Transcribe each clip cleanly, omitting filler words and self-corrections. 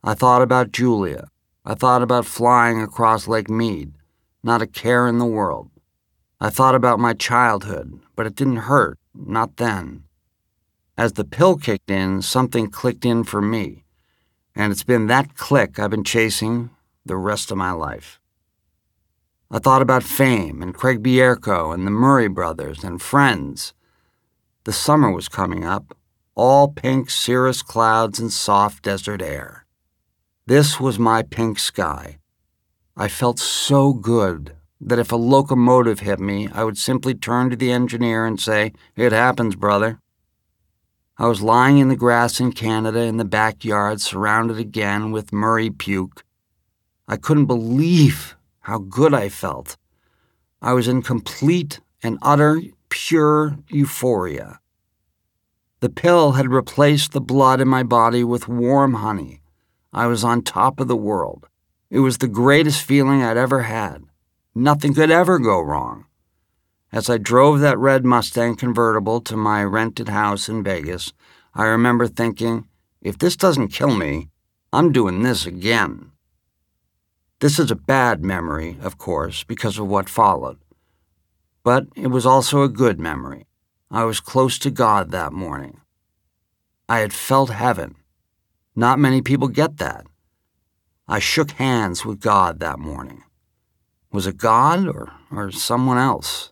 I thought about Julia. I thought about flying across Lake Mead, not a care in the world. I thought about my childhood, but it didn't hurt, not then. As the pill kicked in, something clicked in for me, and it's been that click I've been chasing the rest of my life. I thought about fame and Craig Bierko and the Murray brothers and Friends. The summer was coming up, all pink cirrus clouds and soft desert air. This was my pink sky. I felt so good that if a locomotive hit me, I would simply turn to the engineer and say, "It happens, brother." I was lying in the grass in Canada in the backyard, surrounded again with Murray puke. I couldn't believe how good I felt. I was in complete and utter pure euphoria. The pill had replaced the blood in my body with warm honey. I was on top of the world. It was the greatest feeling I'd ever had. Nothing could ever go wrong. As I drove that red Mustang convertible to my rented house in Vegas, I remember thinking, if this doesn't kill me, I'm doing this again. This is a bad memory, of course, because of what followed. But it was also a good memory. I was close to God that morning. I had felt heaven. Not many people get that. I shook hands with God that morning. Was it God or someone else?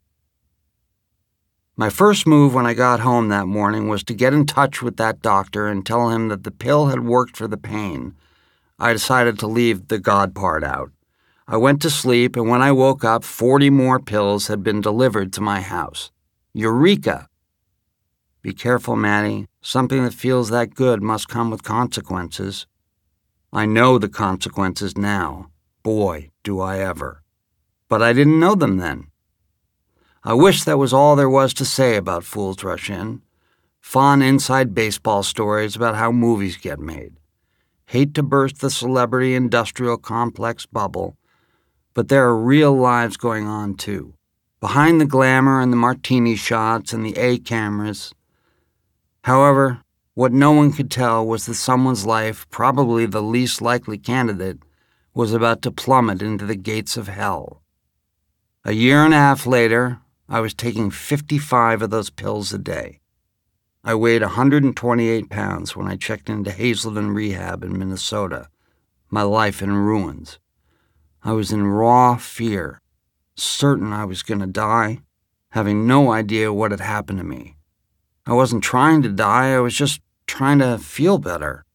My first move when I got home that morning was to get in touch with that doctor and tell him that the pill had worked for the pain. I decided to leave the God part out. I went to sleep, and when I woke up, 40 more pills had been delivered to my house. Eureka! Be careful, Maddie. Something that feels that good must come with consequences. I know the consequences now. Boy, do I ever. But I didn't know them then. I wish that was all there was to say about Fools Rush In. Fun inside baseball stories about how movies get made. Hate to burst the celebrity industrial complex bubble, but there are real lives going on too. Behind the glamour and the martini shots and the A cameras. However, what no one could tell was that someone's life, probably the least likely candidate, was about to plummet into the gates of hell. A year and a half later, I was taking 55 of those pills a day. I weighed 128 pounds when I checked into Hazelden Rehab in Minnesota, my life in ruins. I was in raw fear, certain I was going to die, having no idea what had happened to me. I wasn't trying to die, I was just trying to feel better.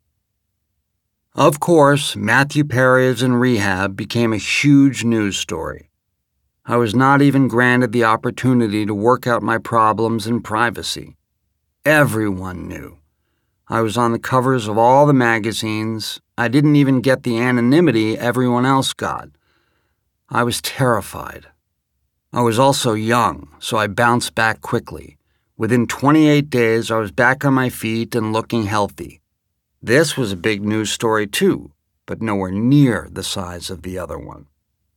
Of course, Matthew Perry is in rehab became a huge news story. I was not even granted the opportunity to work out my problems in privacy. Everyone knew. I was on the covers of all the magazines. I didn't even get the anonymity everyone else got. I was terrified. I was also young, so I bounced back quickly. Within 28 days, I was back on my feet and looking healthy. This was a big news story too, but nowhere near the size of the other one.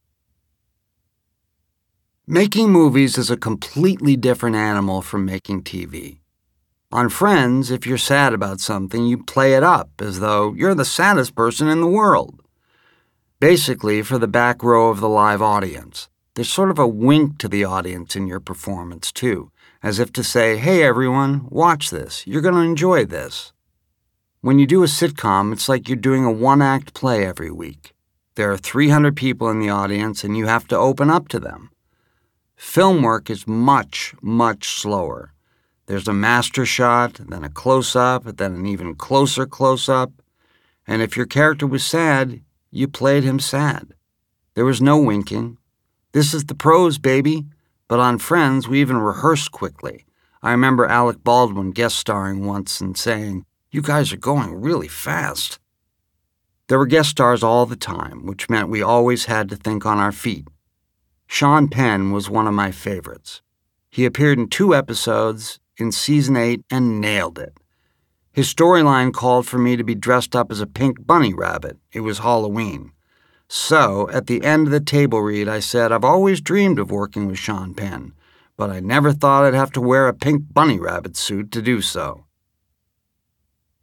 Making movies is a completely different animal from making TV. On Friends, if you're sad about something, you play it up as though you're the saddest person in the world. Basically, for the back row of the live audience. There's sort of a wink to the audience in your performance, too, as if to say, hey, everyone, watch this. You're going to enjoy this. When you do a sitcom, it's like you're doing a one-act play every week. There are 300 people in the audience, and you have to open up to them. Film work is much, much slower. There's a master shot, then a close-up, then an even closer close-up. And if your character was sad, you played him sad. There was no winking. This is the pros, baby. But on Friends, we even rehearsed quickly. I remember Alec Baldwin guest starring once and saying, "You guys are going really fast." There were guest stars all the time, which meant we always had to think on our feet. Sean Penn was one of my favorites. He appeared in 2 episodes in Season 8 and nailed it. His storyline called for me to be dressed up as a pink bunny rabbit. It was Halloween. So, at the end of the table read, I said, I've always dreamed of working with Sean Penn, but I never thought I'd have to wear a pink bunny rabbit suit to do so.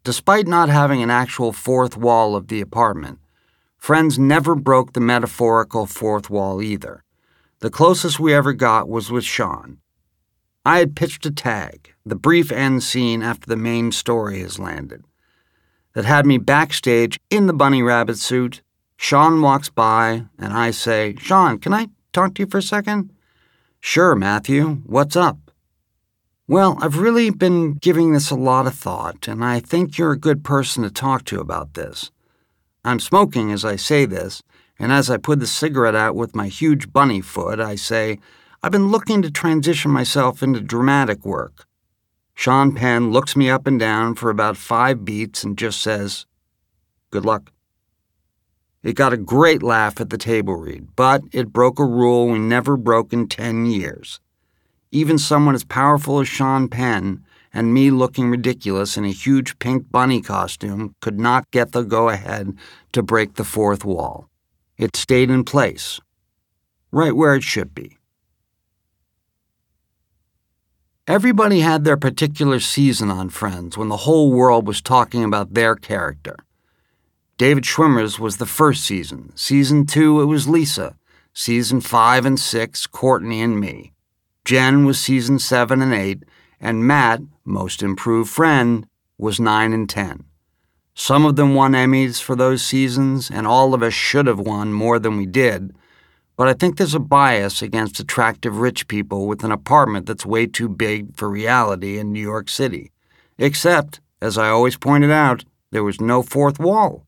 despite not having an actual fourth wall of the apartment, friends never broke the metaphorical fourth wall either. The closest we ever got was with Sean. I had pitched a tag, the brief end scene after the main story has landed, that had me backstage in the bunny rabbit suit. Sean walks by, and I say, "Sean, can I talk to you for a second?" "Sure, Matthew. What's up?" "Well, I've really been giving this a lot of thought, and I think you're a good person to talk to about this." I'm smoking as I say this, and as I put the cigarette out with my huge bunny foot, I say, "I've been looking to transition myself into dramatic work." Sean Penn looks me up and down for about 5 beats and just says, "Good luck." It got a great laugh at the table read, but it broke a rule we never broke in 10 years. Even someone as powerful as Sean Penn and me looking ridiculous in a huge pink bunny costume could not get the go-ahead to break the fourth wall. It stayed in place, right where it should be. Everybody had their particular season on Friends when the whole world was talking about their character. David Schwimmer's was the first season. Season 2, it was Lisa. Season 5 and 6, Courtney and me. Jen was season 7 and 8, and Matt, most improved friend, was 9 and 10. Some of them won Emmys for those seasons, and all of us should have won more than we did, but I think there's a bias against attractive rich people with an apartment that's way too big for reality in New York City. Except, as I always pointed out, there was no fourth wall.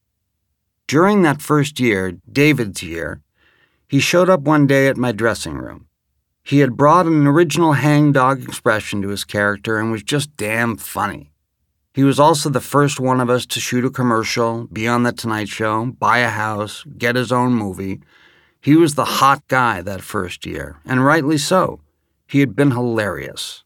During that first year, David's year, he showed up one day at my dressing room. He had brought an original hangdog expression to his character and was just damn funny. He was also the first one of us to shoot a commercial, be on The Tonight Show, buy a house, get his own movie. He was the hot guy that first year, and rightly so. He had been hilarious.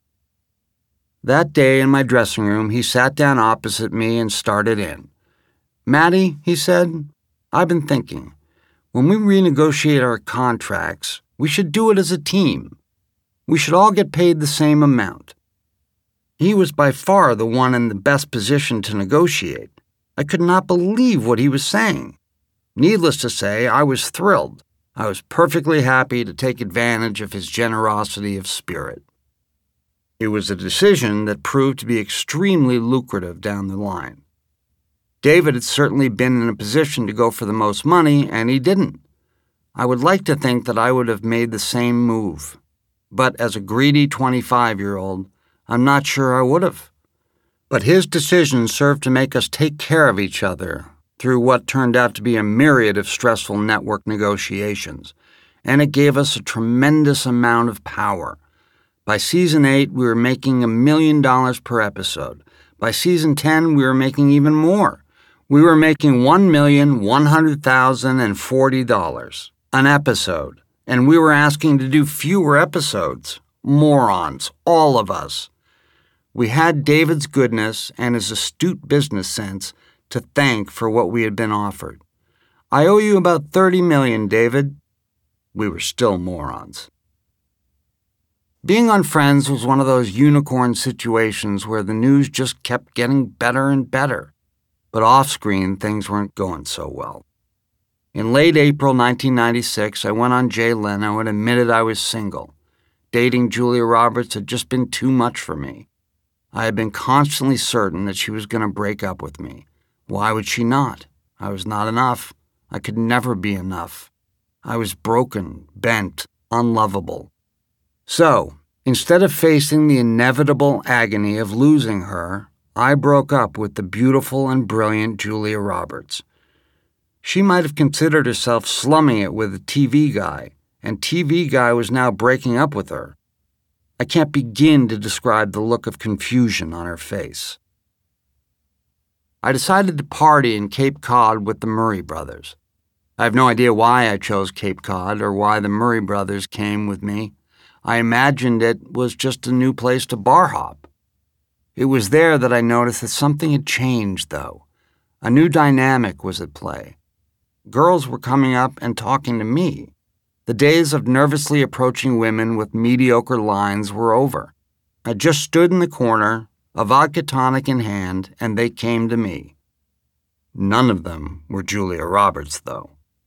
That day in my dressing room, he sat down opposite me and started in. "Maddie," he said, "I've been thinking, when we renegotiate our contracts, we should do it as a team. We should all get paid the same amount." He was by far the one in the best position to negotiate. I could not believe what he was saying. Needless to say, I was thrilled. I was perfectly happy to take advantage of his generosity of spirit. It was a decision that proved to be extremely lucrative down the line. David had certainly been in a position to go for the most money, and he didn't. I would like to think that I would have made the same move. But as a greedy 25-year-old, I'm not sure I would have. But his decision served to make us take care of each other through what turned out to be a myriad of stressful network negotiations, and it gave us a tremendous amount of power. By season 8, we were making $1 million per episode. By season 10, we were making even more. We were making $1,100,040 an episode, and we were asking to do fewer episodes. Morons, all of us. We had David's goodness and his astute business sense to thank for what we had been offered. "I owe you about $30 million, David." We were still morons. Being on Friends was one of those unicorn situations where the news just kept getting better and better. But off-screen, things weren't going so well. In late April 1996, I went on Jay Leno and admitted I was single. Dating Julia Roberts had just been too much for me. I had been constantly certain that she was going to break up with me. Why would she not? I was not enough. I could never be enough. I was broken, bent, unlovable. So, instead of facing the inevitable agony of losing her, I broke up with the beautiful and brilliant Julia Roberts. She might have considered herself slumming it with a TV guy, and TV guy was now breaking up with her. I can't begin to describe the look of confusion on her face. I decided to party in Cape Cod with the Murray brothers. I have no idea why I chose Cape Cod or why the Murray brothers came with me. I imagined it was just a new place to bar hop. It was there that I noticed that something had changed, though. A new dynamic was at play. Girls were coming up and talking to me. The days of nervously approaching women with mediocre lines were over. I just stood in the corner, a vodka tonic in hand, and they came to me. None of them were Julia Roberts, though.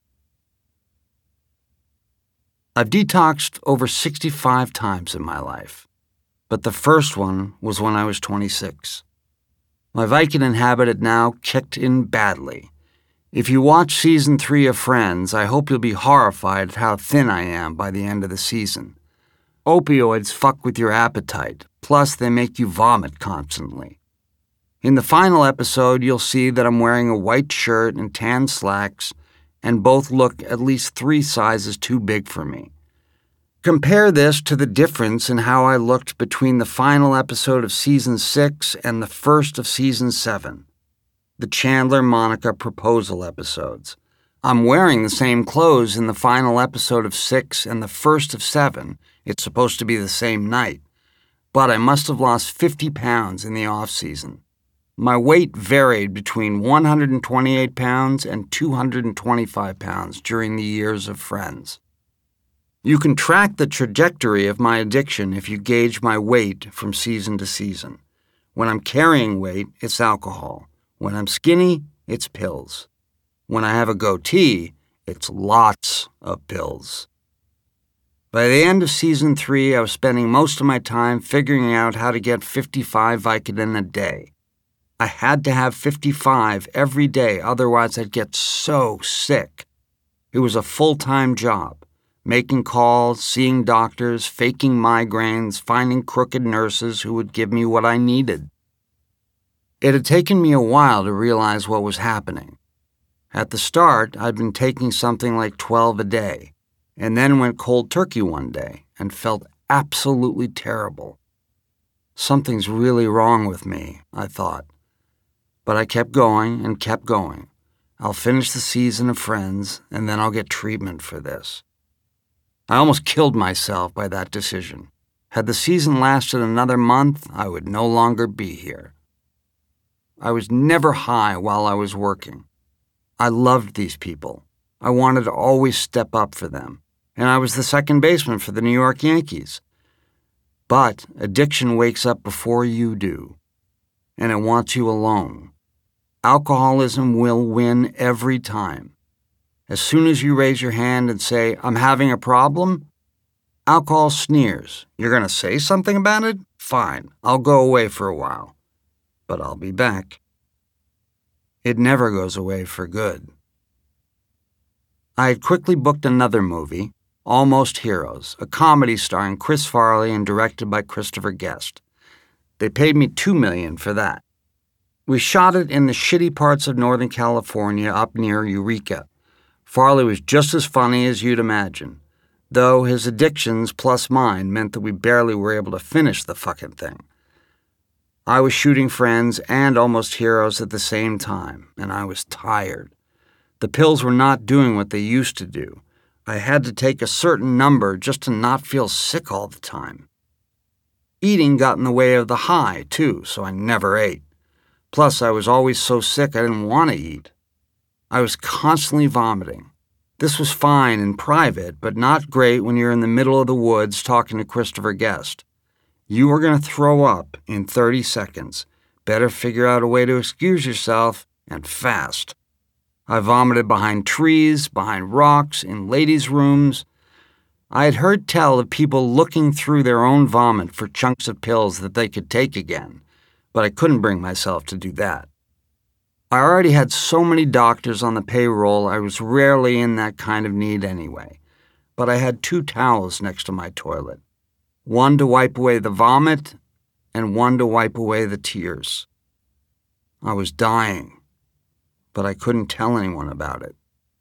I've detoxed over 65 times in my life, but the first one was when I was 26. My Vicodin habit had now kicked in badly. If you watch season 3 of Friends, I hope you'll be horrified at how thin I am by the end of the season. Opioids fuck with your appetite, plus they make you vomit constantly. In the final episode, you'll see that I'm wearing a white shirt and tan slacks, and both look at least 3 sizes too big for me. Compare this to the difference in how I looked between the final episode of Season 6 and the first of Season 7, the Chandler-Monica proposal episodes. I'm wearing the same clothes in the final episode of 6 and the first of 7. It's supposed to be the same night. But I must have lost 50 pounds in the off-season. My weight varied between 128 pounds and 225 pounds during the years of Friends. You can track the trajectory of my addiction if you gauge my weight from season to season. When I'm carrying weight, it's alcohol. When I'm skinny, it's pills. When I have a goatee, it's lots of pills. By the end of season 3, I was spending most of my time figuring out how to get 55 Vicodin a day. I had to have 55 every day, otherwise I'd get so sick. It was a full-time job, making calls, seeing doctors, faking migraines, finding crooked nurses who would give me what I needed. It had taken me a while to realize what was happening. At the start, I'd been taking something like 12 a day, and then went cold turkey one day and felt absolutely terrible. Something's really wrong with me, I thought. But I kept going and kept going. I'll finish the season of Friends, and then I'll get treatment for this. I almost killed myself by that decision. Had the season lasted another month, I would no longer be here. I was never high while I was working. I loved these people. I wanted to always step up for them, and I was the second baseman for the New York Yankees. But addiction wakes up before you do, and it wants you alone. Alcoholism will win every time. As soon as you raise your hand and say, "I'm having a problem," alcohol sneers. "You're going to say something about it? Fine, I'll go away for a while. But I'll be back." It never goes away for good. I had quickly booked another movie, Almost Heroes, a comedy starring Chris Farley and directed by Christopher Guest. They paid me $2 million for that. We shot it in the shitty parts of Northern California up near Eureka. Farley was just as funny as you'd imagine, though his addictions plus mine meant that we barely were able to finish the fucking thing. I was shooting Friends and Almost Heroes at the same time, and I was tired. The pills were not doing what they used to do. I had to take a certain number just to not feel sick all the time. Eating got in the way of the high, too, so I never ate. Plus, I was always so sick I didn't want to eat. I was constantly vomiting. This was fine in private, but not great when you're in the middle of the woods talking to Christopher Guest. You were going to throw up in 30 seconds. Better figure out a way to excuse yourself, and fast. I vomited behind trees, behind rocks, in ladies' rooms. I had heard tell of people looking through their own vomit for chunks of pills that they could take again, but I couldn't bring myself to do that. I already had so many doctors on the payroll, I was rarely in that kind of need anyway. But I had 2 towels next to my toilet. One to wipe away the vomit, and one to wipe away the tears. I was dying, but I couldn't tell anyone about it.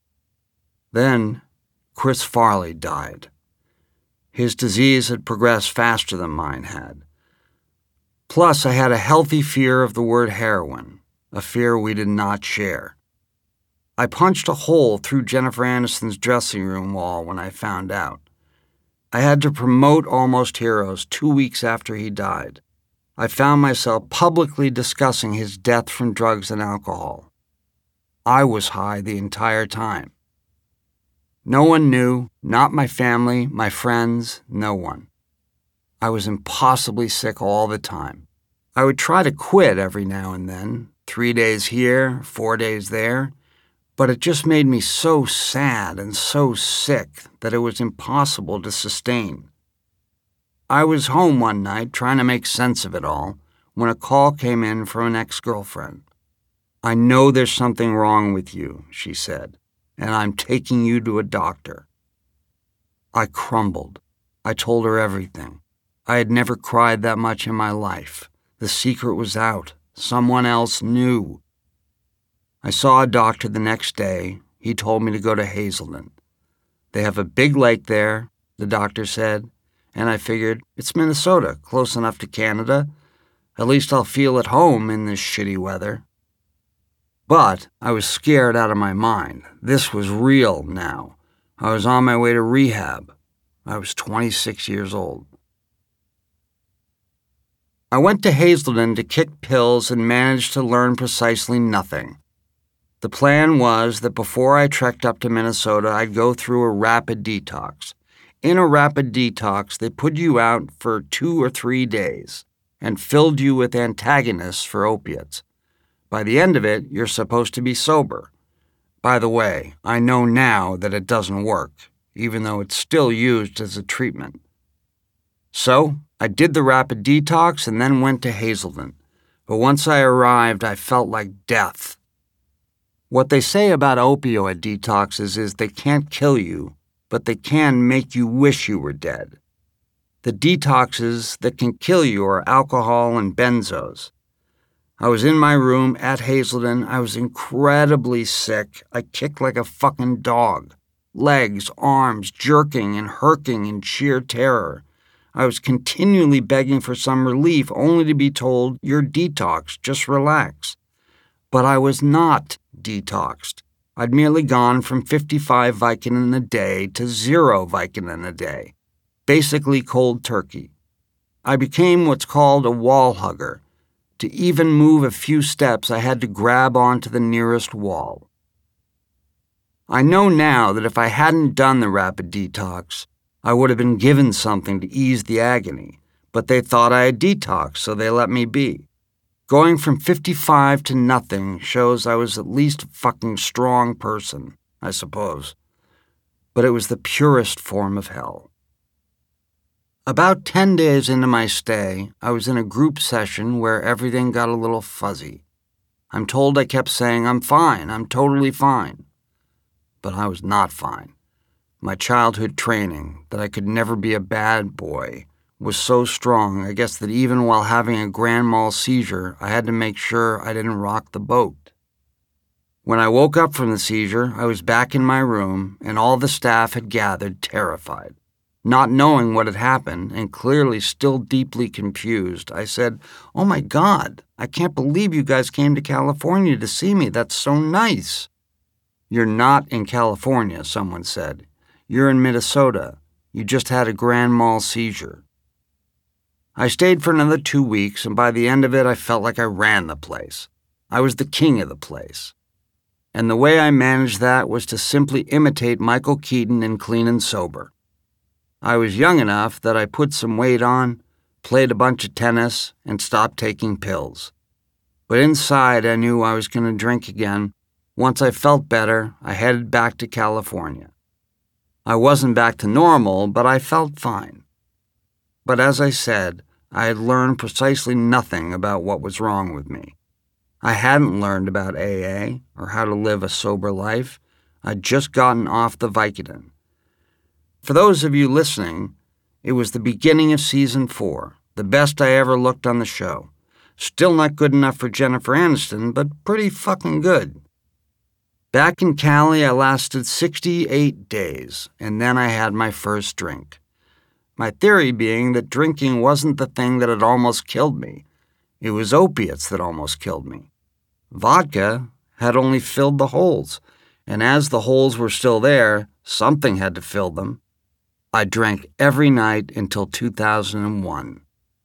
Then, Chris Farley died. His disease had progressed faster than mine had. Plus, I had a healthy fear of the word heroin, a fear we did not share. I punched a hole through Jennifer Aniston's dressing room wall when I found out. I had to promote Almost Heroes 2 weeks after he died. I found myself publicly discussing his death from drugs and alcohol. I was high the entire time. No one knew, not my family, my friends, no one. I was impossibly sick all the time. I would try to quit every now and then, 3 days here, 4 days there, but it just made me so sad and so sick that it was impossible to sustain. I was home one night trying to make sense of it all when a call came in from an ex-girlfriend. "I know there's something wrong with you," she said, "and I'm taking you to a doctor." I crumbled. I told her everything. I had never cried that much in my life. The secret was out. Someone else knew. I saw a doctor the next day. He told me to go to Hazelden. They have a big lake there, the doctor said, and I figured, it's Minnesota, close enough to Canada. At least I'll feel at home in this shitty weather. But I was scared out of my mind. This was real now. I was on my way to rehab. I was 26 years old. I went to Hazelden to kick pills and managed to learn precisely nothing. The plan was that before I trekked up to Minnesota, I'd go through a rapid detox. In a rapid detox, they put you out for 2 or 3 days and filled you with antagonists for opiates. By the end of it, you're supposed to be sober. By the way, I know now that it doesn't work, even though it's still used as a treatment. So, I did the rapid detox and then went to Hazelden. But once I arrived, I felt like death. What they say about opioid detoxes is they can't kill you, but they can make you wish you were dead. The detoxes that can kill you are alcohol and benzos. I was in my room at Hazelden. I was incredibly sick. I kicked like a fucking dog. Legs, arms, jerking and herking in sheer terror. I was continually begging for some relief, only to be told, "You're detoxed, just relax." But I was not detoxed. I'd merely gone from 55 Vicodin a day to 0 Vicodin a day. Basically cold turkey. I became what's called a wall hugger. To even move a few steps, I had to grab onto the nearest wall. I know now that if I hadn't done the rapid detox, I would have been given something to ease the agony, but they thought I had detoxed, so they let me be. Going from 55 to nothing shows I was at least a fucking strong person, I suppose. But it was the purest form of hell. About 10 days into my stay, I was in a group session where everything got a little fuzzy. I'm told I kept saying, "I'm fine, I'm totally fine." But I was not fine. My childhood training, that I could never be a bad boy, was so strong, I guess, that even while having a grand mal seizure, I had to make sure I didn't rock the boat. When I woke up from the seizure, I was back in my room, and all the staff had gathered, terrified. Not knowing what had happened, and clearly still deeply confused, I said, "Oh my God, I can't believe you guys came to California to see me. That's so nice." "You're not in California," someone said. "You're in Minnesota. You just had a grand mal seizure." I stayed for another 2 weeks, and by the end of it, I felt like I ran the place. I was the king of the place. And the way I managed that was to simply imitate Michael Keaton in Clean and Sober. I was young enough that I put some weight on, played a bunch of tennis, and stopped taking pills. But inside, I knew I was going to drink again. Once I felt better, I headed back to California. I wasn't back to normal, but I felt fine. But as I said, I had learned precisely nothing about what was wrong with me. I hadn't learned about AA or how to live a sober life. I'd just gotten off the Vicodin. For those of you listening, it was the beginning of season 4, the best I ever looked on the show. Still not good enough for Jennifer Aniston, but pretty fucking good. Back in Cali, I lasted 68 days, and then I had my first drink. My theory being that drinking wasn't the thing that had almost killed me. It was opiates that almost killed me. Vodka had only filled the holes, and as the holes were still there, something had to fill them. I drank every night until 2001.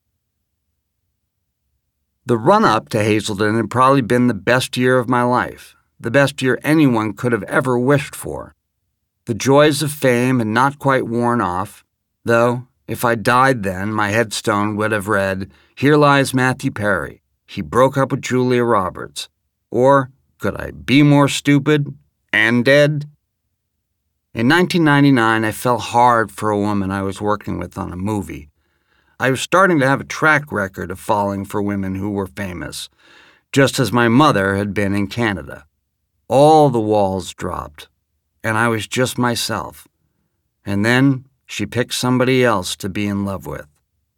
The run-up to Hazelden had probably been the best year of my life, the best year anyone could have ever wished for. The joys of fame had not quite worn off, though if I died then, my headstone would have read, Here lies Matthew Perry. He broke up with Julia Roberts. Or could I be more stupid and dead? In 1999, I fell hard for a woman I was working with on a movie. I was starting to have a track record of falling for women who were famous, just as my mother had been in Canada. All the walls dropped, and I was just myself. And then she picked somebody else to be in love with.